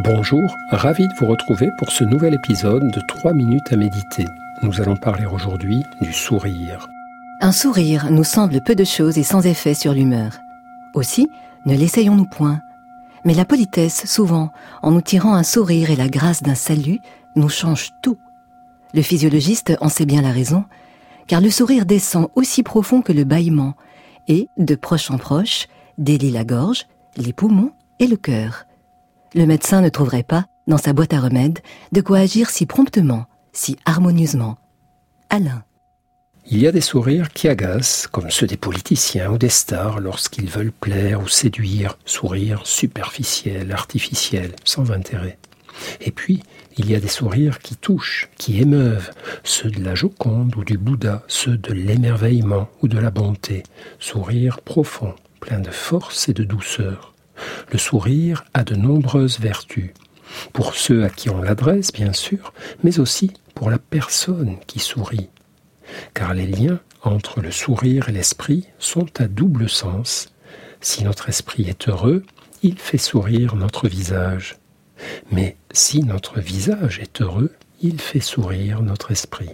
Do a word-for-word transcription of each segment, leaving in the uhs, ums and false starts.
Bonjour, ravi de vous retrouver pour ce nouvel épisode de trois minutes à méditer. Nous allons parler aujourd'hui du sourire. Un sourire nous semble peu de choses et sans effet sur l'humeur. Aussi, ne l'essayons-nous point. Mais la politesse, souvent, en nous tirant un sourire et la grâce d'un salut, nous change tout. Le physiologiste en sait bien la raison, car le sourire descend aussi profond que le bâillement et, de proche en proche, délie la gorge, les poumons et le cœur. Le médecin ne trouverait pas, dans sa boîte à remèdes, de quoi agir si promptement, si harmonieusement. Alain. Il y a des sourires qui agacent, comme ceux des politiciens ou des stars lorsqu'ils veulent plaire ou séduire, sourires superficiels, artificiels, sans intérêt. Et puis, il y a des sourires qui touchent, qui émeuvent, ceux de la Joconde ou du Bouddha, ceux de l'émerveillement ou de la bonté, sourires profonds, pleins de force et de douceur. Le sourire a de nombreuses vertus, pour ceux à qui on l'adresse, bien sûr, mais aussi pour la personne qui sourit. Car les liens entre le sourire et l'esprit sont à double sens. Si notre esprit est heureux, il fait sourire notre visage. Mais si notre visage est heureux, il fait sourire notre esprit.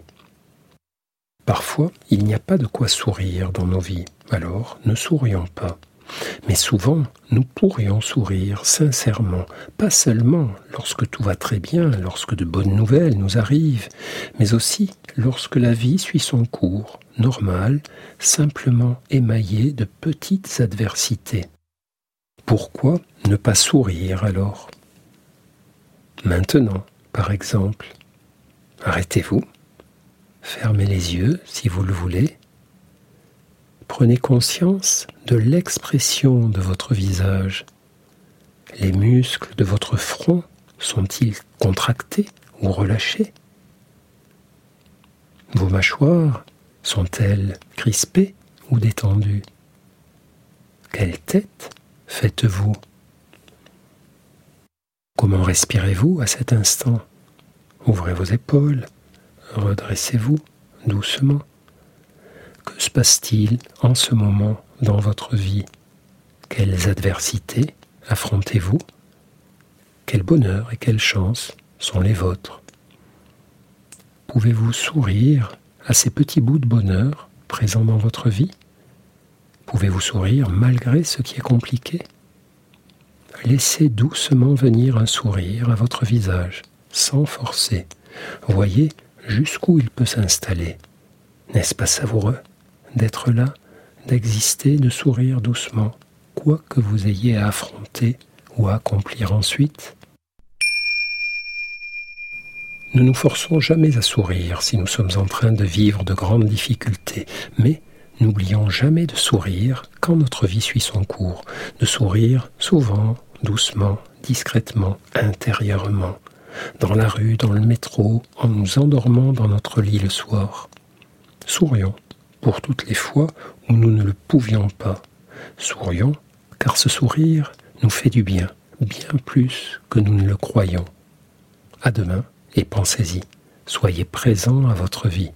Parfois, il n'y a pas de quoi sourire dans nos vies, alors ne sourions pas. Mais souvent, nous pourrions sourire sincèrement, pas seulement lorsque tout va très bien, lorsque de bonnes nouvelles nous arrivent, mais aussi lorsque la vie suit son cours, normal, simplement émaillé de petites adversités. Pourquoi ne pas sourire alors ? Maintenant, par exemple, arrêtez-vous, fermez les yeux si vous le voulez. Prenez conscience de l'expression de votre visage. Les muscles de votre front sont-ils contractés ou relâchés ? Vos mâchoires sont-elles crispées ou détendues ? Quelle tête faites-vous ? Comment respirez-vous à cet instant ? Ouvrez vos épaules, redressez-vous doucement. Que se passe-t-il en ce moment dans votre vie ? Quelles adversités affrontez-vous ? Quel bonheur et quelle chance sont les vôtres ? Pouvez-vous sourire à ces petits bouts de bonheur présents dans votre vie ? Pouvez-vous sourire malgré ce qui est compliqué ? Laissez doucement venir un sourire à votre visage, sans forcer. Voyez jusqu'où il peut s'installer. N'est-ce pas savoureux d'être là, d'exister, de sourire doucement, quoi que vous ayez à affronter ou à accomplir ensuite ? Ne nous forçons jamais à sourire si nous sommes en train de vivre de grandes difficultés, mais n'oublions jamais de sourire quand notre vie suit son cours, de sourire souvent, doucement, discrètement, intérieurement, dans la rue, dans le métro, en nous endormant dans notre lit le soir. Sourions pour toutes les fois où nous ne le pouvions pas. Sourions car ce sourire nous fait du bien, bien plus que nous ne le croyons. À demain et pensez-y, soyez présents à votre vie.